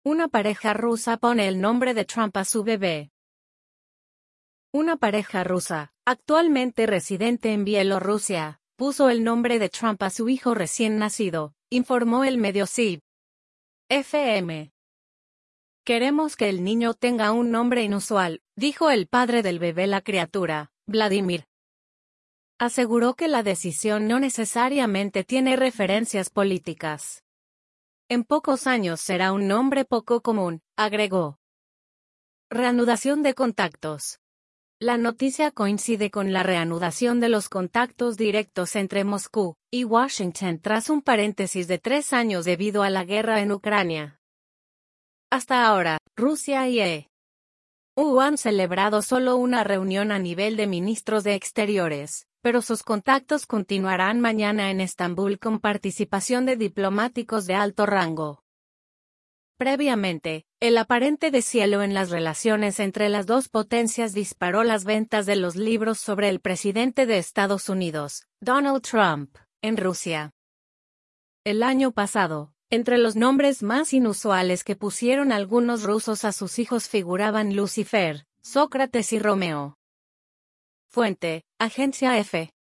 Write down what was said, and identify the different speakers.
Speaker 1: Una pareja rusa pone el nombre de Trump a su bebé. Una pareja rusa, actualmente residente en Bielorrusia, puso el nombre de Trump a su hijo recién nacido, informó el medio CIV-FM. Queremos que el niño tenga un nombre inusual, dijo el padre del bebé. La criatura, Vladimir, aseguró que la decisión no necesariamente tiene referencias políticas. En pocos años será un nombre poco común, agregó. Reanudación de contactos. La noticia coincide con la reanudación de los contactos directos entre Moscú y Washington tras un paréntesis de 3 años debido a la guerra en Ucrania. Hasta ahora, Rusia y EU han celebrado solo una reunión a nivel de ministros de Exteriores, pero sus contactos continuarán mañana en Estambul con participación de diplomáticos de alto rango. Previamente, el aparente deshielo en las relaciones entre las dos potencias disparó las ventas de los libros sobre el presidente de Estados Unidos, Donald Trump, en Rusia. El año pasado, entre los nombres más inusuales que pusieron algunos rusos a sus hijos figuraban Lucifer, Sócrates y Romeo. Fuente: Agencia EFE.